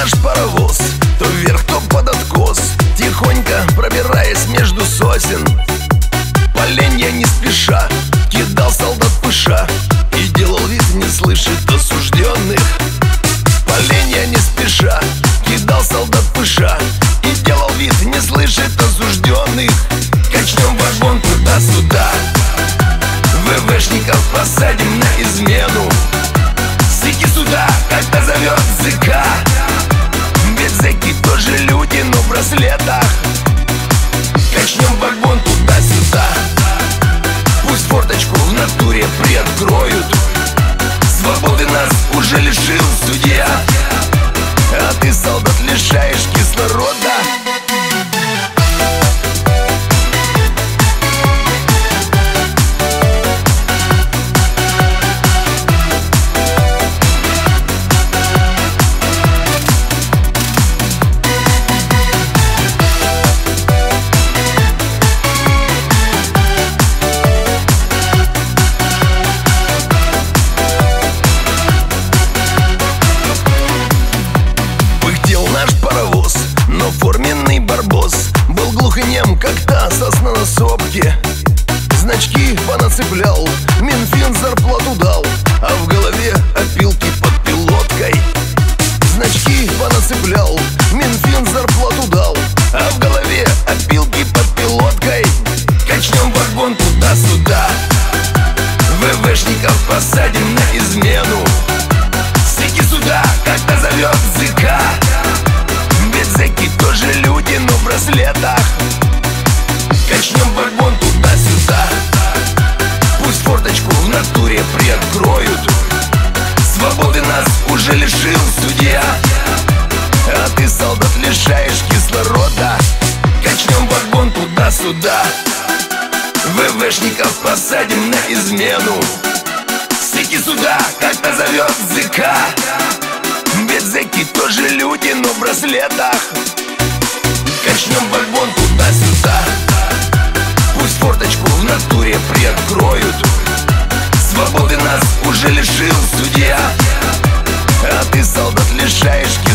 наш паровоз, то вверх, то под откос, тихонько пробираясь между сосен. Поленья не спеша кидал солдат пыша и делал вид не слышит осужденных. Поленья не спеша кидал солдат пыша и делал вид не слышит осужденных. Качнем вагон туда-сюда, ВВшников посадим на измену. Зэки сюда, когда зовет ЗК, ведь зэки тоже люди, но в браслетах. Качнем вагон туда-сюда, пусть форточку в натуре приоткроют. Свободы нас уже лишил судья, а ты, солдат, лишаешь кислорода. Но форменный барбос был глух и нем, как та сосна на сопке. Значки понацеплял, Минфин зарплату дал, а в голове опилки под пилоткой. Значки понацеплял, Минфин зарплату дал, а в голове опилки под пилоткой. Качнем вагон туда-сюда, ВВшников посадим на измену. Зэки сюда, когда зовет ЗК, ведь зэки тоже люди, но в браслетах. Качнем вагон туда-сюда, пусть форточку в натуре приоткроют. Свободы нас уже лишил судья, а ты, солдат, лишаешь кислорода. Качнем вагон туда-сюда, ВВшников посадим на измену. Зэки сюда, когда зовет ЗК, ведь зэки тоже люди, но в браслетах. Качнем вагон туда-сюда, пусть форточку в натуре приоткроют. Свободы нас уже лишил судья, а ты, солдат, лишаешь